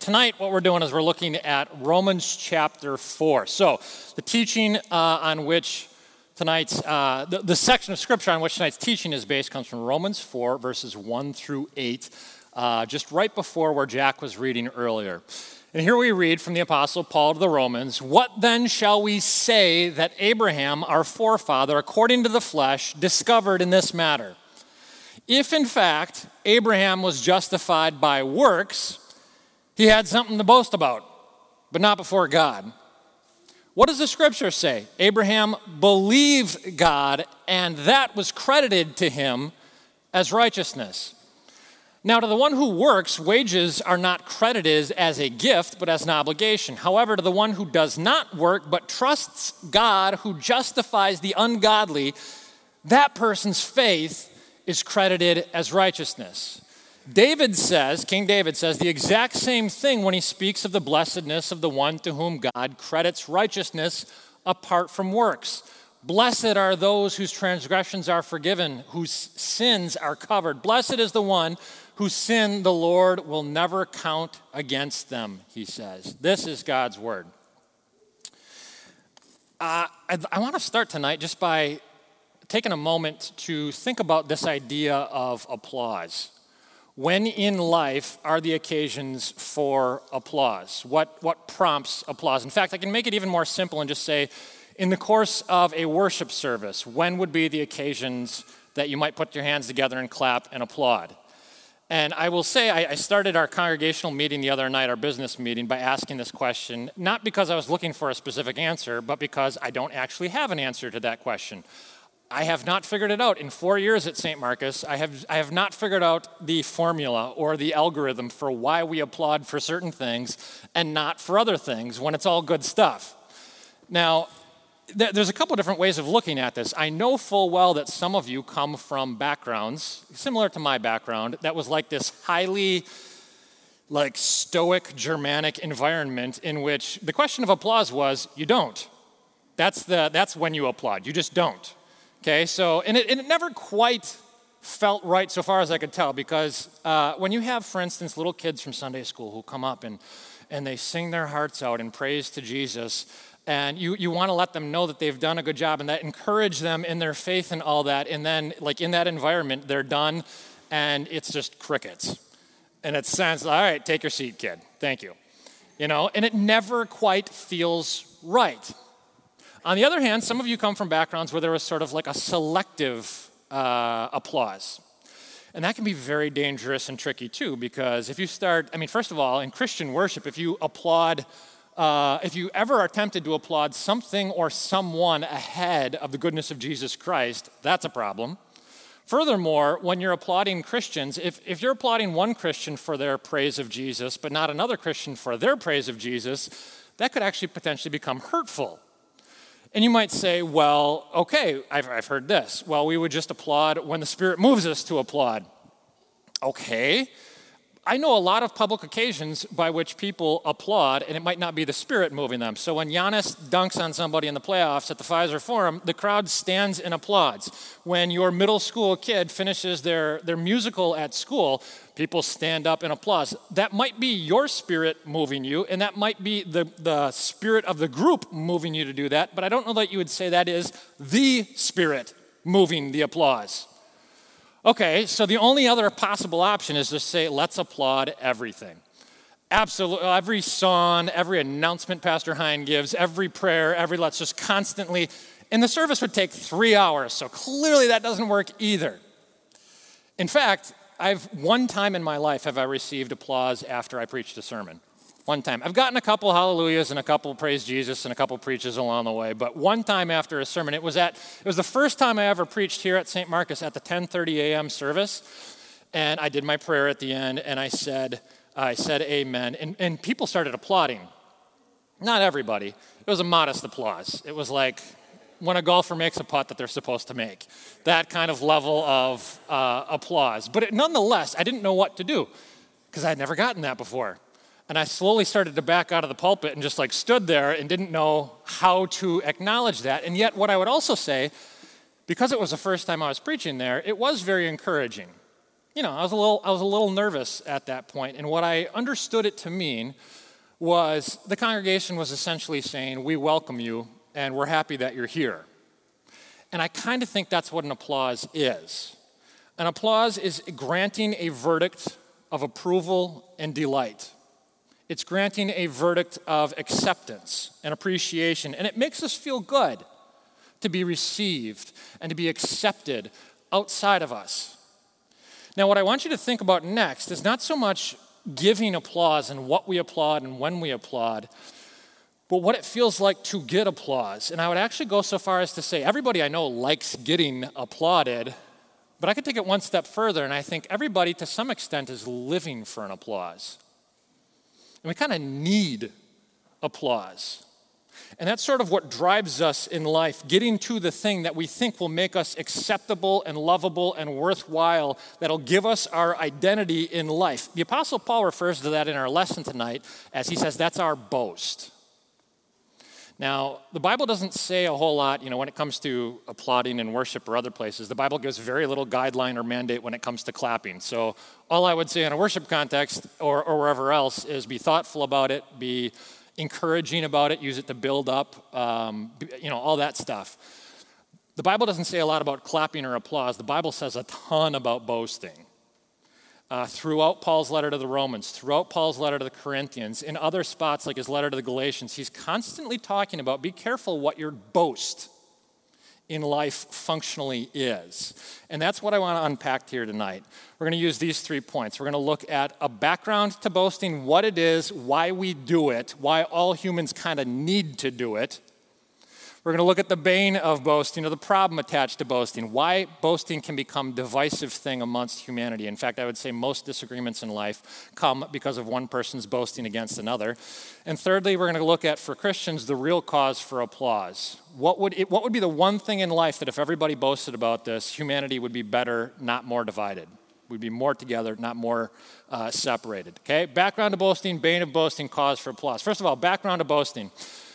tonight what we're doing is we're looking at Romans chapter 4. So the teaching on which tonight's, the section of scripture on which tonight's teaching is based comes from Romans 4, verses 1 through 8, just right before where Jack was reading earlier. And here we read from the Apostle Paul to the Romans, "What then shall we say that Abraham, our forefather, according to the flesh, discovered in this matter? If in fact Abraham was justified by works, he had something to boast about, but not before God. What does the scripture say? Abraham believed God, and that was credited to him as righteousness. Now, to the one who works, wages are not credited as a gift, but as an obligation. However, to the one who does not work, but trusts God who justifies the ungodly, that person's faith is credited as righteousness." King David says the exact same thing when he speaks of the blessedness of the one to whom God credits righteousness apart from works. Blessed are those whose transgressions are forgiven, whose sins are covered. Blessed is the one whose sin the Lord will never count against them, he says. This is God's word. I want to start tonight just by taking a moment to think about this idea of applause. When in life are the occasions for applause? What prompts applause? In fact, I can make it even more simple and just say, in the course of a worship service, when would be the occasions that you might put your hands together and clap and applaud? And I will say, I started our congregational meeting the other night, our business meeting, by asking this question, not because I was looking for a specific answer, but because I don't actually have an answer to that question. I have not figured it out. In 4 years at St. Marcus, I have not figured out the formula or the algorithm for why we applaud for certain things and not for other things when it's all good stuff. Now, there's a couple different ways of looking at this. I know full well that some of you come from backgrounds similar to my background that was like this highly stoic Germanic environment in which the question of applause was, you don't. That's when you applaud. You just don't. Okay, so, and it never quite felt right so far as I could tell, because when you have, for instance, little kids from Sunday school who come up and they sing their hearts out in praise to Jesus, and you want to let them know that they've done a good job and that encourage them in their faith and all that, and then in that environment, they're done and it's just crickets. And it sounds, all right, take your seat, kid. Thank you. And it never quite feels right. On the other hand, some of you come from backgrounds where there was sort of like a selective applause. And that can be very dangerous and tricky too, because if you start, first of all, in Christian worship, if you ever are tempted to applaud something or someone ahead of the goodness of Jesus Christ, that's a problem. Furthermore, when you're applauding Christians, if you're applauding one Christian for their praise of Jesus, but not another Christian for their praise of Jesus, that could actually potentially become hurtful. And you might say, well, okay, I've heard this. Well, we would just applaud when the Spirit moves us to applaud. Okay. I know a lot of public occasions by which people applaud, and it might not be the Spirit moving them. So when Giannis dunks on somebody in the playoffs at the Pfizer Forum, the crowd stands and applauds. When your middle school kid finishes their musical at school, people stand up and applaud. That might be your spirit moving you, and that might be the spirit of the group moving you to do that, but I don't know that you would say that is the Spirit moving the applause. Okay, so the only other possible option is to say, let's applaud everything. Absolutely, every song, every announcement Pastor Hein gives, every prayer, let's just constantly, and the service would take 3 hours, so clearly that doesn't work either. In fact, one time in my life have I received applause after I preached a sermon. One time. I've gotten a couple hallelujahs and a couple praise Jesus and a couple preaches along the way, but one time after a sermon, it was the first time I ever preached here at St. Marcus at the 10:30 a.m. service, and I did my prayer at the end, and I said amen, and people started applauding. Not everybody. It was a modest applause. It was like when a golfer makes a putt that they're supposed to make. That kind of level of applause. But nonetheless, I didn't know what to do because I had never gotten that before. And I slowly started to back out of the pulpit and just stood there and didn't know how to acknowledge that. And yet what I would also say, because it was the first time I was preaching there, it was very encouraging. I was a little nervous at that point, and what I understood it to mean was the congregation was essentially saying, we welcome you, and we're happy that you're here. And I kind of think that's what an applause is. An applause is granting a verdict of approval and delight. It's granting a verdict of acceptance and appreciation, and it makes us feel good to be received and to be accepted outside of us. Now, what I want you to think about next is not so much giving applause and what we applaud and when we applaud, but what it feels like to get applause. And I would actually go so far as to say everybody I know likes getting applauded, but I could take it one step further, and I think everybody to some extent is living for an applause. And we kind of need applause. And that's sort of what drives us in life, getting to the thing that we think will make us acceptable and lovable and worthwhile, that'll give us our identity in life. The Apostle Paul refers to that in our lesson tonight as he says that's our boast. Now, the Bible doesn't say a whole lot, when it comes to applauding in worship or other places. The Bible gives very little guideline or mandate when it comes to clapping. So all I would say in a worship context or wherever else is be thoughtful about it, be encouraging about it, use it to build up, all that stuff. The Bible doesn't say a lot about clapping or applause. The Bible says a ton about boasting. Throughout Paul's letter to the Romans, throughout Paul's letter to the Corinthians, in other spots like his letter to the Galatians, he's constantly talking about be careful what your boast in life functionally is. And that's what I want to unpack here tonight. We're going to use these 3 points. We're going to look at a background to boasting, what it is, why we do it, why all humans kind of need to do it. We're going to look at the bane of boasting, or the problem attached to boasting, why boasting can become a divisive thing amongst humanity. In fact, I would say most disagreements in life come because of one person's boasting against another. And thirdly, we're going to look at, for Christians, the real cause for applause. What would be the one thing in life that if everybody boasted about this, humanity would be better, not more divided? We'd be more together, not more separated. Okay? Background to boasting, bane of boasting, cause for applause. First of all, background to boasting.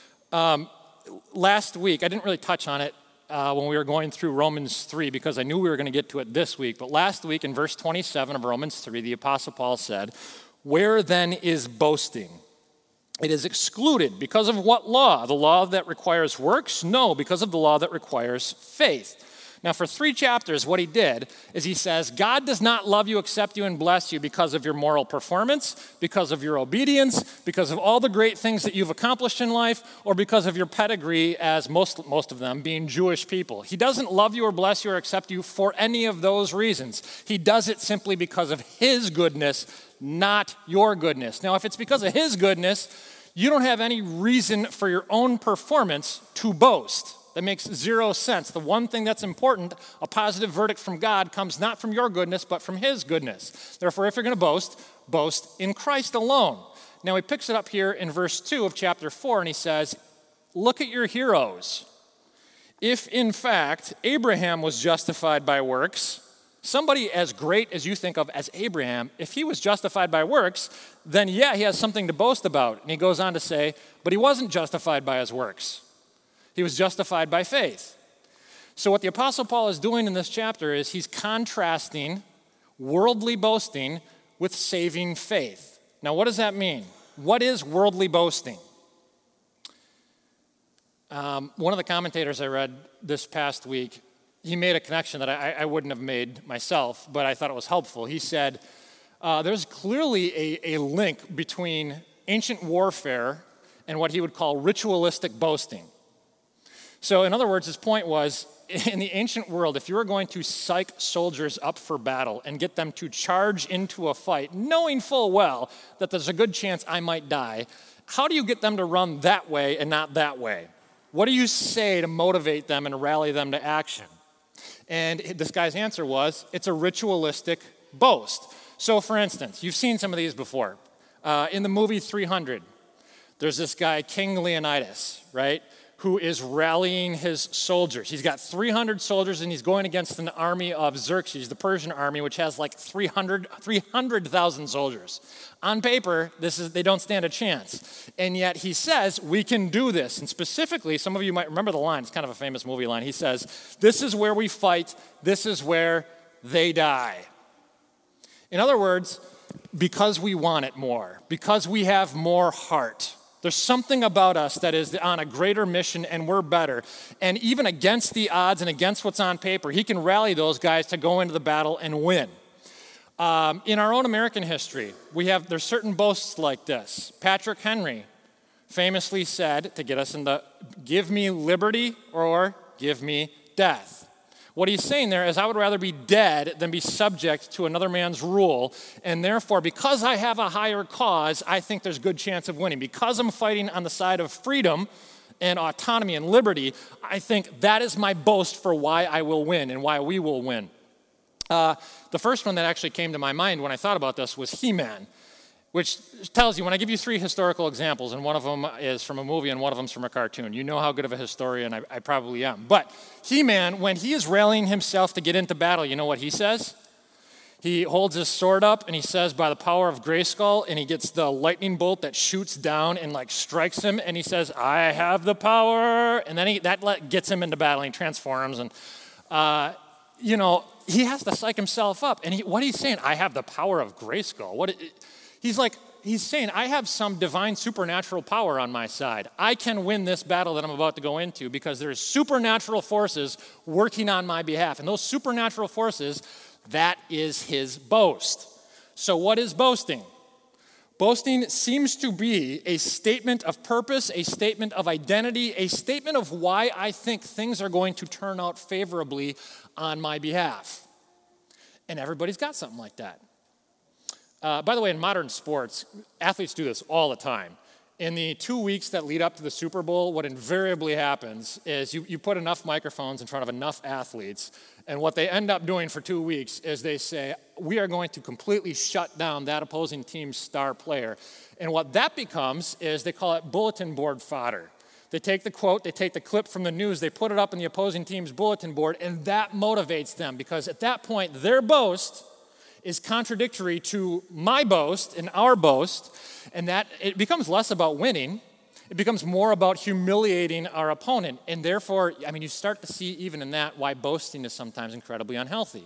Last week, I didn't really touch on it when we were going through Romans 3 because I knew we were going to get to it this week. But last week in verse 27 of Romans 3, the Apostle Paul said, "Where then is boasting? It is excluded. Because of what law? The law that requires works? No, because of the law that requires faith." Now, for 3 chapters, what he did is he says, God does not love you, accept you, and bless you because of your moral performance, because of your obedience, because of all the great things that you've accomplished in life, or because of your pedigree as most of them being Jewish people. He doesn't love you or bless you or accept you for any of those reasons. He does it simply because of his goodness, not your goodness. Now, if it's because of his goodness, you don't have any reason for your own performance to boast. That makes 0 sense. The one thing that's important, a positive verdict from God, comes not from your goodness, but from his goodness. Therefore, if you're going to boast in Christ alone. Now, he picks it up here in verse 2 of chapter 4, and he says, look at your heroes. If, in fact, Abraham was justified by works, somebody as great as you think of as Abraham, if he was justified by works, then yeah, he has something to boast about. And he goes on to say, but he wasn't justified by his works. He was justified by faith. So what the Apostle Paul is doing in this chapter is he's contrasting worldly boasting with saving faith. Now, what does that mean? What is worldly boasting? One of the commentators I read this past week, he made a connection that I wouldn't have made myself, but I thought it was helpful. He said, there's clearly a link between ancient warfare and what he would call ritualistic boasting. So in other words, his point was, in the ancient world, if you were going to psych soldiers up for battle and get them to charge into a fight, knowing full well that there's a good chance I might die, how do you get them to run that way and not that way? What do you say to motivate them and rally them to action? And this guy's answer was, it's a ritualistic boast. So for instance, you've seen some of these before. In the movie 300, there's this guy, King Leonidas, right, who is rallying his soldiers. He's got 300 soldiers, and he's going against an army of Xerxes, the Persian army, which has like 300,000 soldiers. On paper, they don't stand a chance. And yet he says, we can do this. And specifically, some of you might remember the line. It's kind of a famous movie line. He says, this is where we fight. This is where they die. In other words, because we want it more, because we have more heart. There's something about us that is on a greater mission and we're better. And even against the odds and against what's on paper, he can rally those guys to go into the battle and win. In our own American history, there's certain boasts like this. Patrick Henry famously said, to get us into, give me liberty or give me death. What he's saying there is, I would rather be dead than be subject to another man's rule, and therefore, because I have a higher cause, I think there's good chance of winning. Because I'm fighting on the side of freedom and autonomy and liberty, I think that is my boast for why I will win and why we will win. The first one that actually came to my mind when I thought about this was He-Man, which tells you, when I give you 3 historical examples, and one of them is from a movie and one of them is from a cartoon, you know how good of a historian I probably am. But He-Man, when he is rallying himself to get into battle, you know what he says? He holds his sword up and he says, by the power of Grayskull, and he gets the lightning bolt that shoots down and strikes him, and he says, I have the power, and then that gets him into battle, and he transforms, and he has to psych himself up. And what he's saying, I have the power of Grayskull. He's saying, I have some divine supernatural power on my side. I can win this battle that I'm about to go into because there's supernatural forces working on my behalf. And those supernatural forces, that is his boast. So what is boasting? Boasting seems to be a statement of purpose, a statement of identity, a statement of why I think things are going to turn out favorably on my behalf. And everybody's got something like that. By the way, in modern sports, athletes do this all the time. In the 2 weeks that lead up to the Super Bowl, what invariably happens is you put enough microphones in front of enough athletes, and what they end up doing for 2 weeks is they say, we are going to completely shut down that opposing team's star player. And what that becomes is they call it bulletin board fodder. They take the quote, they take the clip from the news, they put it up in the opposing team's bulletin board, and that motivates them because at that point, their boast is contradictory to my boast and our boast, and that it becomes less about winning. It becomes more about humiliating our opponent, and therefore, you start to see even in that why boasting is sometimes incredibly unhealthy.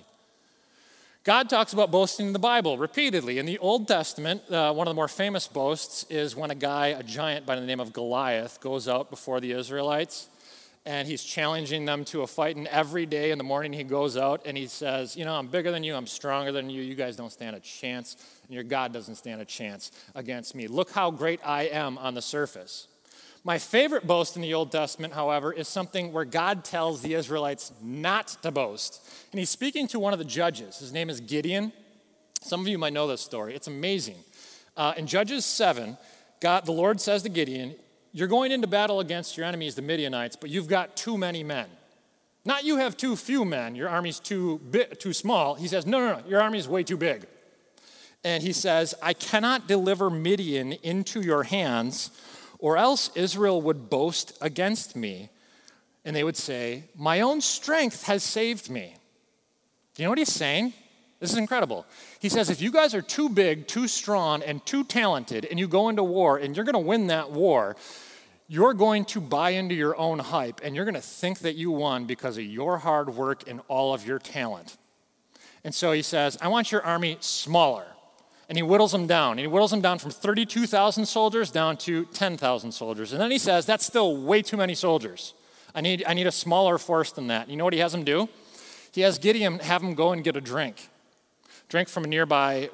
God talks about boasting in the Bible repeatedly. In the Old Testament, one of the more famous boasts is when a giant by the name of Goliath, goes out before the Israelites, and he's challenging them to a fight, and every day in the morning he goes out and he says, I'm bigger than you, I'm stronger than you, you guys don't stand a chance, and your God doesn't stand a chance against me. Look how great I am on the surface. My favorite boast in the Old Testament, however, is something where God tells the Israelites not to boast. And he's speaking to one of the judges. His name is Gideon. Some of you might know this story. It's amazing. In Judges 7, the Lord says to Gideon, you're going into battle against your enemies, the Midianites, but you've got too many men. Not you have too few men, your army's too small. He says, no, your army's way too big. And he says, I cannot deliver Midian into your hands, or else Israel would boast against me. And they would say, my own strength has saved me. Do you know what he's saying? This is incredible. He says, if you guys are too big, too strong, and too talented, and you go into war, and you're going to win that war, you're going to buy into your own hype, and you're going to think that you won because of your hard work and all of your talent. And so he says, I want your army smaller. And he whittles them down. And he whittles them down from 32,000 soldiers down to 10,000 soldiers. And then he says, that's still way too many soldiers. I need a smaller force than that. You know what he has them do? He has Gideon have them go and get a drink from a nearby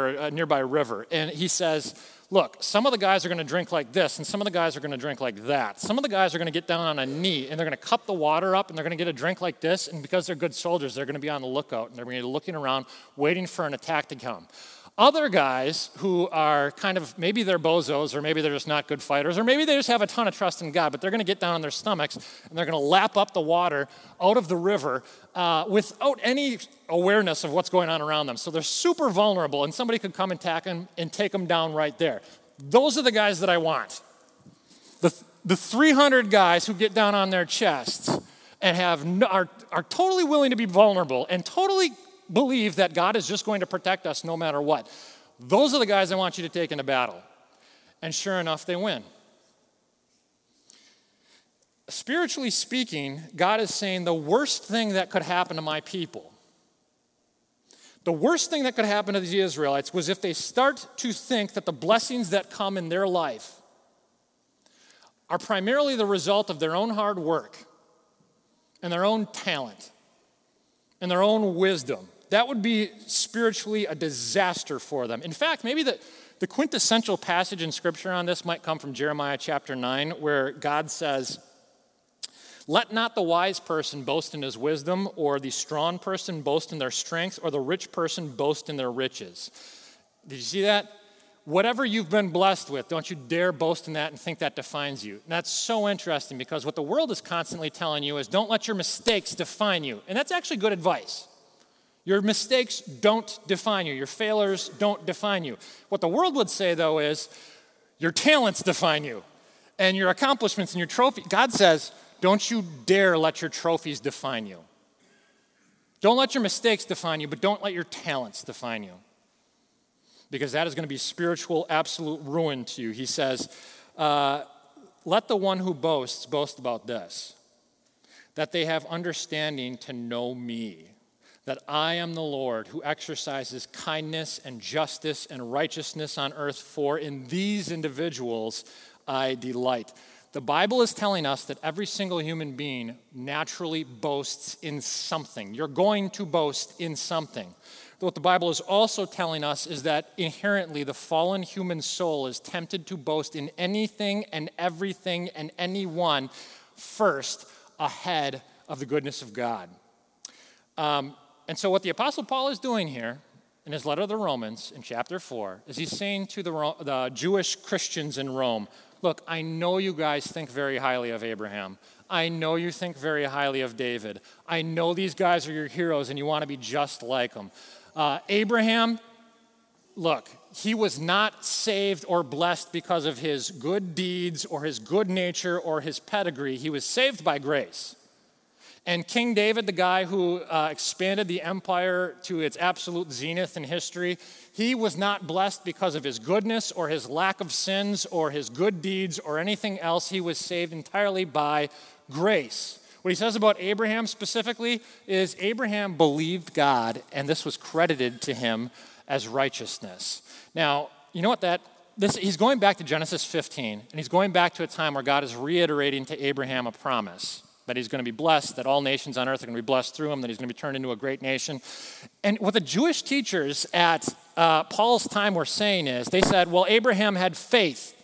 river. And he says, look, some of the guys are going to drink like this, and some of the guys are going to drink like that. Some of the guys are going to get down on a knee, and they're going to cup the water up, and they're going to get a drink like this, and because they're good soldiers, they're going to be on the lookout, and they're going to be looking around, waiting for an attack to come. Other guys who are maybe they're bozos, or maybe they're just not good fighters, or maybe they just have a ton of trust in God, but they're going to get down on their stomachs, and they're going to lap up the water out of the river without any awareness of what's going on around them. So they're super vulnerable, and somebody could come and attack them and take them down right there. Those are the guys that I want. The 300 guys who get down on their chests and are totally willing to be vulnerable and totally believe that God is just going to protect us no matter what. Those are the guys I want you to take into battle. And sure enough, they win. Spiritually speaking, God is saying the worst thing that could happen to my people, The worst thing that could happen to the Israelites was if they start to think that the blessings that come in their life are primarily the result of their own hard work and their own talent and their own wisdom. That would be spiritually a disaster for them. In fact, maybe the quintessential passage in Scripture on this might come from Jeremiah chapter 9, where God says, "Let not the wise person boast in his wisdom, or the strong person boast in their strength, or the rich person boast in their riches." Did you see that? Whatever you've been blessed with, don't you dare boast in that and think that defines you. And that's so interesting, because what the world is constantly telling you is don't let your mistakes define you. And that's actually good advice. Your mistakes don't define you. Your failures don't define you. What the world would say, though, is your talents define you and your accomplishments and your trophies. God says, don't you dare let your trophies define you. Don't let your mistakes define you, but don't let your talents define you, because that is going to be spiritual absolute ruin to you. He says, let the one who boasts boast about this, that they have understanding to know me, that I am the Lord who exercises kindness and justice and righteousness on earth, for in these individuals I delight. The Bible is telling us that every single human being naturally boasts in something. You're going to boast in something. What the Bible is also telling us is that inherently the fallen human soul is tempted to boast in anything and everything and anyone first ahead of the goodness of God. And so what the Apostle Paul is doing here in his letter to the Romans in chapter 4 is he's saying to the Jewish Christians in Rome, look, I know you guys think very highly of Abraham. I know you think very highly of David. I know these guys are your heroes and you want to be just like them. Abraham, look, he was not saved or blessed because of his good deeds or his good nature or his pedigree. He was saved by grace. And King David, the guy who expanded the empire to its absolute zenith in history, he was not blessed because of his goodness or his lack of sins or his good deeds or anything else. He was saved entirely by grace. What he says about Abraham specifically is Abraham believed God, and this was credited to him as righteousness. Now, you know what he's going back to Genesis 15, and he's going back to a time where God is reiterating to Abraham a promise that he's going to be blessed, that all nations on earth are going to be blessed through him, that he's going to be turned into a great nation. And what the Jewish teachers at Paul's time were saying is, they said, well, Abraham had faith,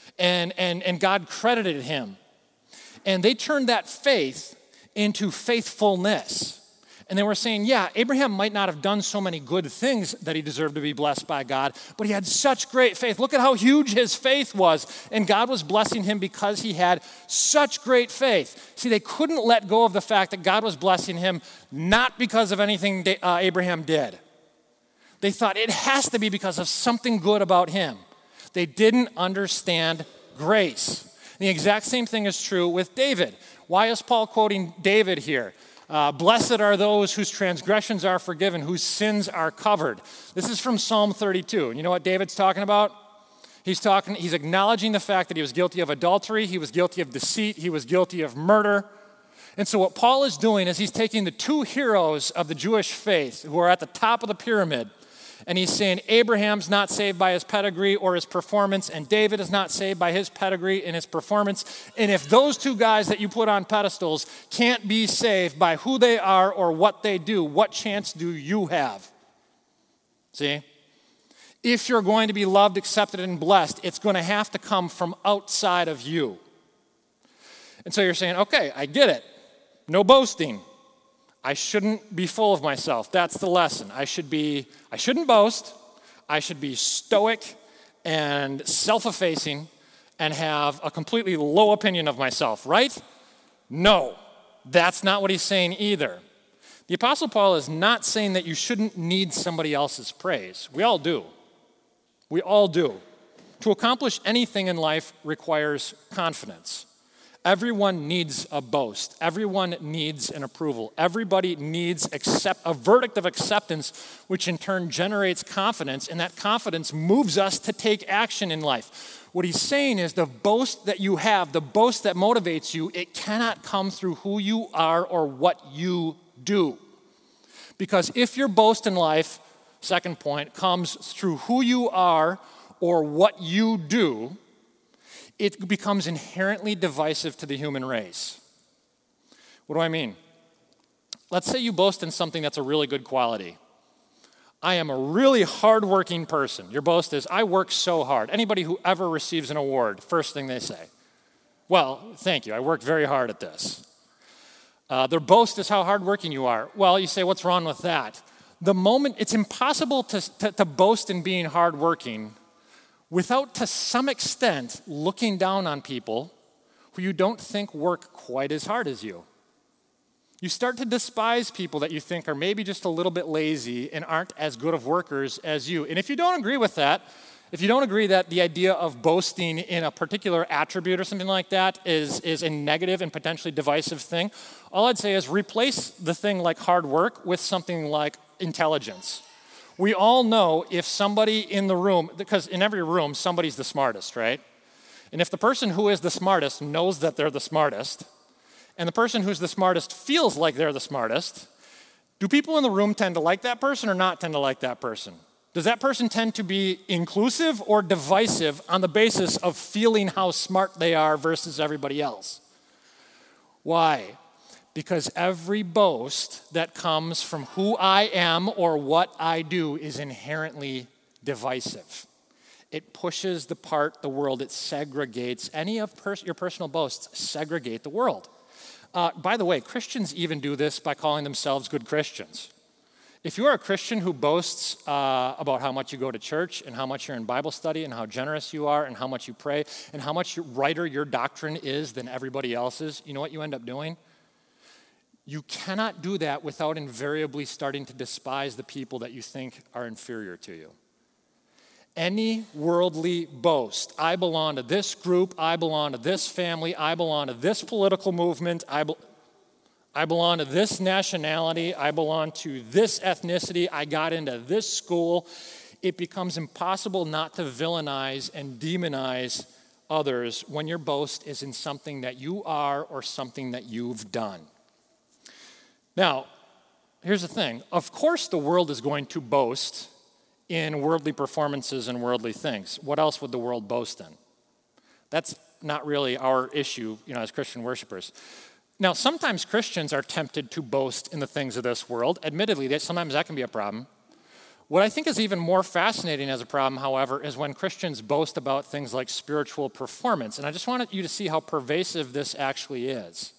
and God credited him. And they turned that faith into faithfulness. And they were saying, yeah, Abraham might not have done so many good things that he deserved to be blessed by God, but he had such great faith. Look at how huge his faith was. And God was blessing him because he had such great faith. See, they couldn't let go of the fact that God was blessing him not because of anything Abraham did. They thought it has to be because of something good about him. They didn't understand grace. And the exact same thing is true with David. Why is Paul quoting David here? Blessed are those whose transgressions are forgiven, whose sins are covered. This is from Psalm 32. And you know what David's talking about? He's acknowledging the fact that he was guilty of adultery, he was guilty of deceit, he was guilty of murder. And so what Paul is doing is he's taking the two heroes of the Jewish faith who are at the top of the pyramid, and he's saying Abraham's not saved by his pedigree or his performance, and David is not saved by his pedigree and his performance. And if those two guys that you put on pedestals can't be saved by who they are or what they do, what chance do you have? See? If you're going to be loved, accepted, and blessed, it's going to have to come from outside of you. And so you're saying, okay, I get it. No boasting. I shouldn't be full of myself. That's the lesson. I shouldn't boast. I should be stoic and self-effacing and have a completely low opinion of myself, right? No, that's not what he's saying either. The Apostle Paul is not saying that you shouldn't need somebody else's praise. We all do. We all do. To accomplish anything in life requires confidence. Everyone needs a boast. Everyone needs an approval. Everybody needs a verdict of acceptance, which in turn generates confidence, and that confidence moves us to take action in life. What he's saying is the boast that you have, the boast that motivates you, it cannot come through who you are or what you do. Because if your boast in life second point, comes through who you are or what you do, it becomes inherently divisive to the human race. What do I mean? Let's say you boast in something that's a really good quality. I am a really hardworking person. Your boast is, I work so hard. Anybody who ever receives an award, first thing they say, well, thank you, I worked very hard at this. Their boast is how hardworking you are. Well, you say, what's wrong with that? The moment, it's impossible to boast in being hardworking without, to some extent, looking down on people who you don't think work quite as hard as you. You start to despise people that you think are maybe just a little bit lazy and aren't as good of workers as you. And if you don't agree with that, if you don't agree that the idea of boasting in a particular attribute or something like that is a negative and potentially divisive thing, all I'd say is replace the thing like hard work with something like intelligence. We all know if somebody in the room, because in every room, somebody's the smartest, right? And if the person who is the smartest knows that they're the smartest, and the person who's the smartest feels like they're the smartest, do people in the room tend to like that person or not tend to like that person? Does that person tend to be inclusive or divisive on the basis of feeling how smart they are versus everybody else? Why? Because every boast that comes from who I am or what I do is inherently divisive. It pushes the world, it segregates. Any of your personal boasts segregate the world. By the way, Christians even do this by calling themselves good Christians. If you are a Christian who boasts about how much you go to church and how much you're in Bible study and how generous you are and how much you pray and how much righter your doctrine is than everybody else's, you know what you end up doing? You cannot do that without invariably starting to despise the people that you think are inferior to you. Any worldly boast, I belong to this group, I belong to this family, I belong to this political movement, I belong to this nationality, I belong to this ethnicity, I got into this school, it becomes impossible not to villainize and demonize others when your boast is in something that you are or something that you've done. Now, here's the thing. Of course the world is going to boast in worldly performances and worldly things. What else would the world boast in? That's not really our issue, as Christian worshipers. Now, sometimes Christians are tempted to boast in the things of this world. Admittedly, sometimes that can be a problem. What I think is even more fascinating as a problem, however, is when Christians boast about things like spiritual performance. And I just wanted you to see how pervasive this actually is.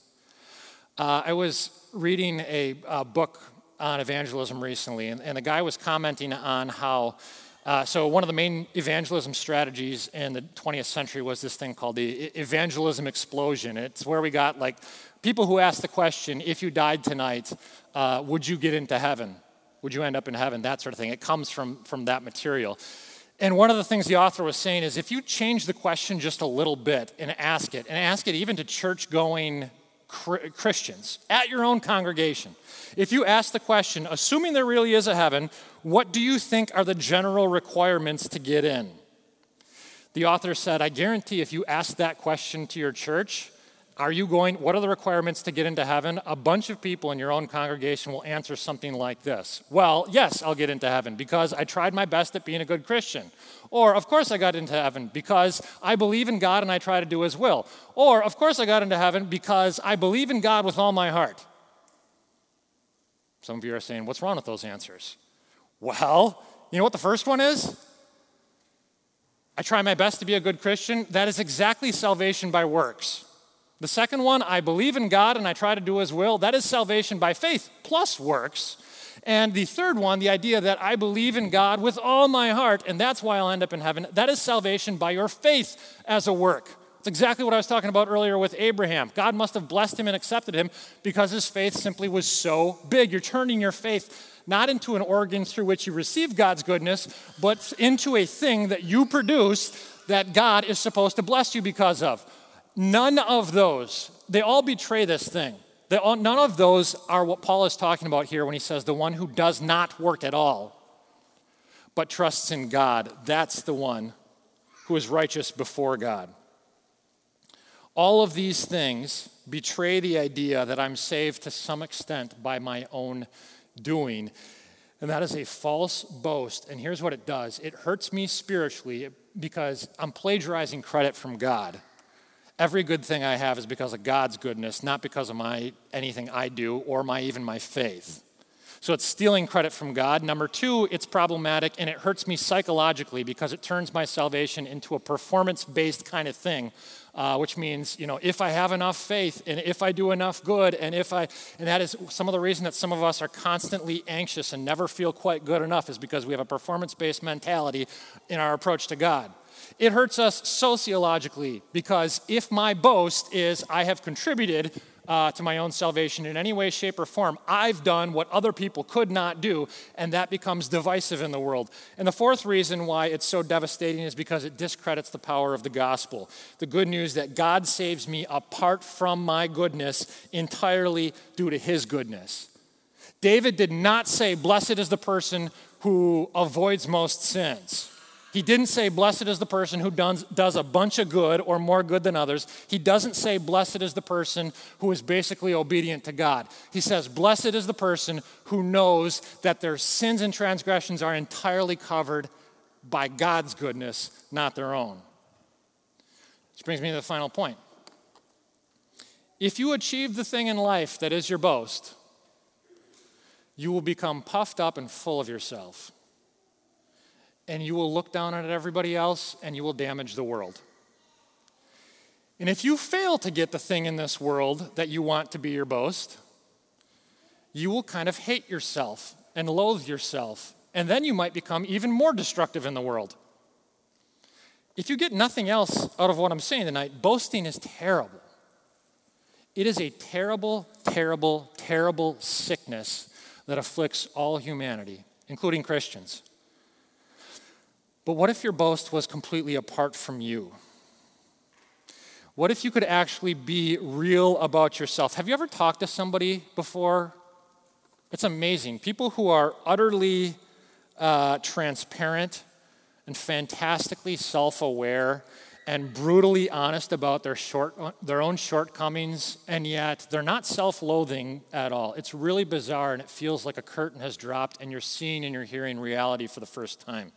I was reading a book on evangelism recently, and the guy was commenting on how, so one of the main evangelism strategies in the 20th century was this thing called the evangelism explosion. It's where we got people who asked the question, if you died tonight, would you get into heaven? Would you end up in heaven? That sort of thing. It comes from that material. And one of the things the author was saying is if you change the question just a little bit and ask it even to church-going Christians at your own congregation, if you ask the question, assuming there really is a heaven, what do you think are the general requirements to get in? The author said, I guarantee if you ask that question to your church, what are the requirements to get into heaven? A bunch of people in your own congregation will answer something like this. Well, yes, I'll get into heaven because I tried my best at being a good Christian. Or, of course I got into heaven because I believe in God and I try to do His will. Or, of course I got into heaven because I believe in God with all my heart. Some of you are saying, what's wrong with those answers? Well, you know what the first one is? I try my best to be a good Christian. That is exactly salvation by works. The second one, I believe in God and I try to do His will. That is salvation by faith plus works. And the third one, the idea that I believe in God with all my heart and that's why I'll end up in heaven, that is salvation by your faith as a work. It's exactly what I was talking about earlier with Abraham. God must have blessed him and accepted him because his faith simply was so big. You're turning your faith not into an organ through which you receive God's goodness, but into a thing that you produce that God is supposed to bless you because of. None of those, they all betray this thing. None of those are what Paul is talking about here when he says the one who does not work at all, but trusts in God, that's the one who is righteous before God. All of these things betray the idea that I'm saved to some extent by my own doing. And that is a false boast. And here's what it does. It hurts me spiritually because I'm plagiarizing credit from God. Every good thing I have is because of God's goodness, not because of anything I do or even my faith. So it's stealing credit from God. Number two, it's problematic and it hurts me psychologically because it turns my salvation into a performance-based kind of thing, which means, if I have enough faith and if I do enough good and that is some of the reason that some of us are constantly anxious and never feel quite good enough is because we have a performance-based mentality in our approach to God. It hurts us sociologically because if my boast is I have contributed to my own salvation in any way, shape, or form, I've done what other people could not do, and that becomes divisive in the world. And the fourth reason why it's so devastating is because it discredits the power of the gospel. The good news that God saves me apart from my goodness entirely due to his goodness. David did not say, blessed is the person who avoids most sins. He didn't say, blessed is the person who does a bunch of good or more good than others. He doesn't say, blessed is the person who is basically obedient to God. He says, blessed is the person who knows that their sins and transgressions are entirely covered by God's goodness, not their own. Which brings me to the final point. If you achieve the thing in life that is your boast, you will become puffed up and full of yourself. And you will look down at everybody else, and you will damage the world. And if you fail to get the thing in this world that you want to be your boast, you will kind of hate yourself and loathe yourself, and then you might become even more destructive in the world. If you get nothing else out of what I'm saying tonight, boasting is terrible. It is a terrible, terrible, terrible sickness that afflicts all humanity, including Christians. But what if your boast was completely apart from you? What if you could actually be real about yourself? Have you ever talked to somebody before? It's amazing. People who are utterly transparent and fantastically self-aware and brutally honest about their own shortcomings, and yet they're not self-loathing at all. It's really bizarre, and it feels like a curtain has dropped, and you're seeing and you're hearing reality for the first time.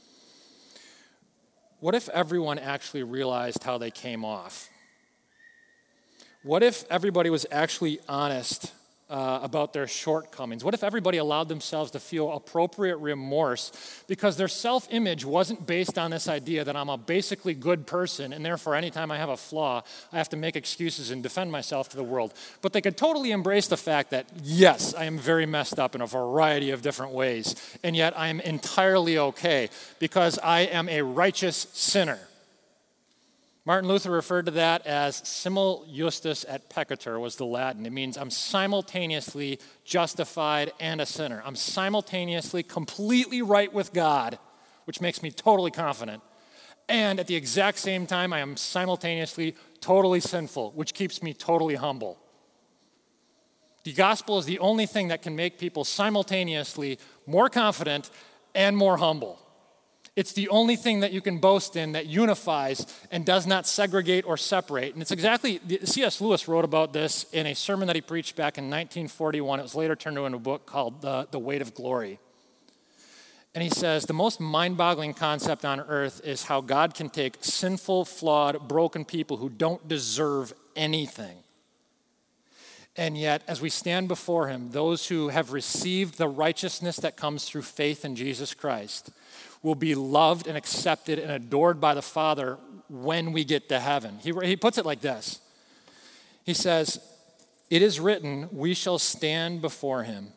What if everyone actually realized how they came off? What if everybody was actually honest about their shortcomings? What if everybody allowed themselves to feel appropriate remorse because their self-image wasn't based on this idea that I'm a basically good person and therefore anytime I have a flaw, I have to make excuses and defend myself to the world. But they could totally embrace the fact that, yes, I am very messed up in a variety of different ways, and yet I am entirely okay because I am a righteous sinner. Martin Luther referred to that as simul justus et peccator was the Latin. It means I'm simultaneously justified and a sinner. I'm simultaneously completely right with God, which makes me totally confident. And at the exact same time, I am simultaneously totally sinful, which keeps me totally humble. The gospel is the only thing that can make people simultaneously more confident and more humble. It's the only thing that you can boast in that unifies and does not segregate or separate. And it's exactly, C.S. Lewis wrote about this in a sermon that he preached back in 1941. It was later turned into a book called The Weight of Glory. And he says, the most mind-boggling concept on earth is how God can take sinful, flawed, broken people who don't deserve anything. And yet, as we stand before him, those who have received the righteousness that comes through faith in Jesus Christ will be loved and accepted and adored by the Father when we get to heaven. He puts it like this. He says, it is written, we shall stand before him.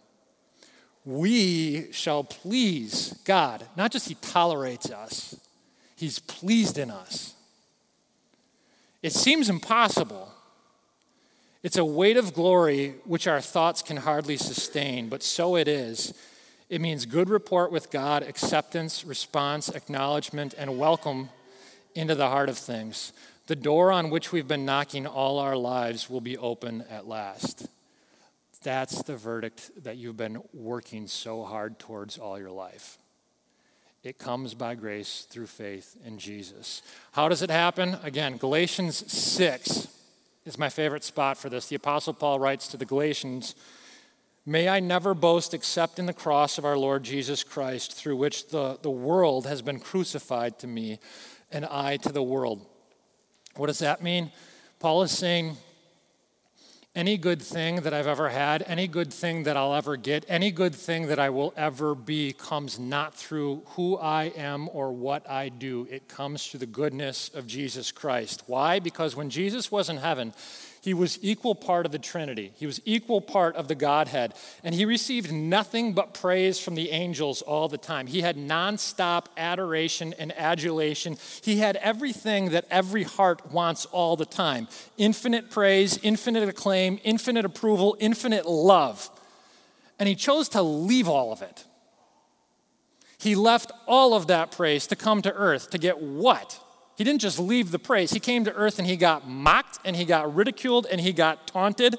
We shall please God. Not just he tolerates us, he's pleased in us. It seems impossible. It's a weight of glory which our thoughts can hardly sustain, but so it is. It means good rapport with God, acceptance, response, acknowledgement, and welcome into the heart of things. The door on which we've been knocking all our lives will be open at last. That's the verdict that you've been working so hard towards all your life. It comes by grace through faith in Jesus. How does it happen? Again, Galatians 6 is my favorite spot for this. The Apostle Paul writes to the Galatians, May I never boast except in the cross of our Lord Jesus Christ, through which the world has been crucified to me, and I to the world. What does that mean? Paul is saying, any good thing that I've ever had, any good thing that I'll ever get, any good thing that I will ever be comes not through who I am or what I do. It comes through the goodness of Jesus Christ. Why? Because when Jesus was in heaven, he was equal part of the Trinity. He was equal part of the Godhead. And he received nothing but praise from the angels all the time. He had nonstop adoration and adulation. He had everything that every heart wants all the time. Infinite praise, infinite acclaim, infinite approval, infinite love. And he chose to leave all of it. He left all of that praise to come to earth to get what? He didn't just leave the praise. He came to earth and he got mocked and he got ridiculed and he got taunted.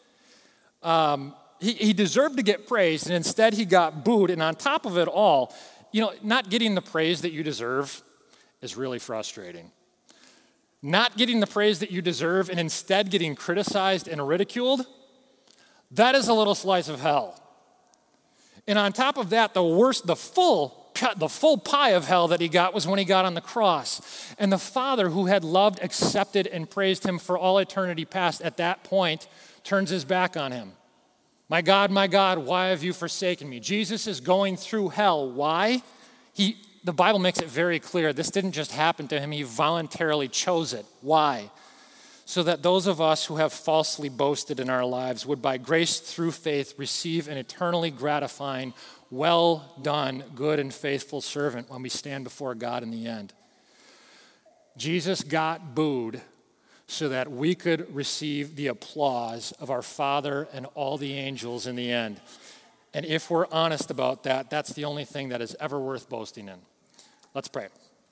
He deserved to get praised, and instead he got booed. And on top of it all, not getting the praise that you deserve is really frustrating. Not getting the praise that you deserve and instead getting criticized and ridiculed, that is a little slice of hell. And on top of that, the full pie of hell that he got was when he got on the cross. And the Father, who had loved, accepted, and praised him for all eternity past, at that point, turns his back on him. My God, why have you forsaken me? Jesus is going through hell. Why? The Bible makes it very clear. This didn't just happen to him. He voluntarily chose it. Why? So that those of us who have falsely boasted in our lives would, by grace through faith, receive an eternally gratifying, well done, good and faithful servant when we stand before God in the end. Jesus got booed so that we could receive the applause of our Father and all the angels in the end. And if we're honest about that, that's the only thing that is ever worth boasting in. Let's pray.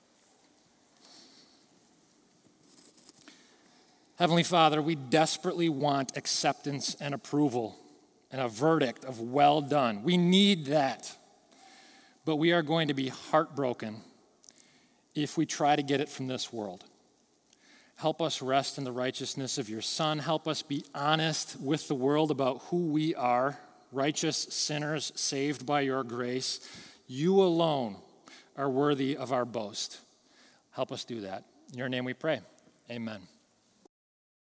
Heavenly Father, we desperately want acceptance and approval and a verdict of well done. We need that. But we are going to be heartbroken if we try to get it from this world. Help us rest in the righteousness of your Son. Help us be honest with the world about who we are, righteous sinners saved by your grace. You alone are worthy of our boast. Help us do that. In your name we pray. Amen.